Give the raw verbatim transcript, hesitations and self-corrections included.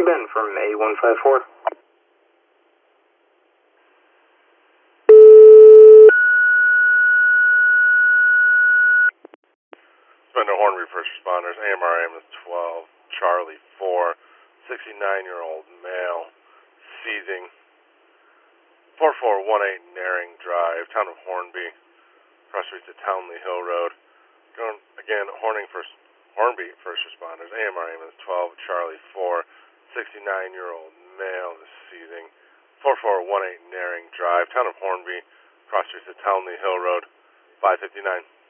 Rescue Ben from A one five four. Spender Hornby First Responders, A M R ambulance twelve, Charlie four, sixty-nine-year-old male, seizing, four four one eight Naring Drive, town of Hornby, cross streets to Townley Hill Road. Going again, Horning First, Hornby First Responders, A M R ambulance twelve, Charlie four, sixty-nine-year-old male, seizing, four four one eight Naring Drive, town of Hornby, cross streets to Townley Hill Road, five fifty-nine.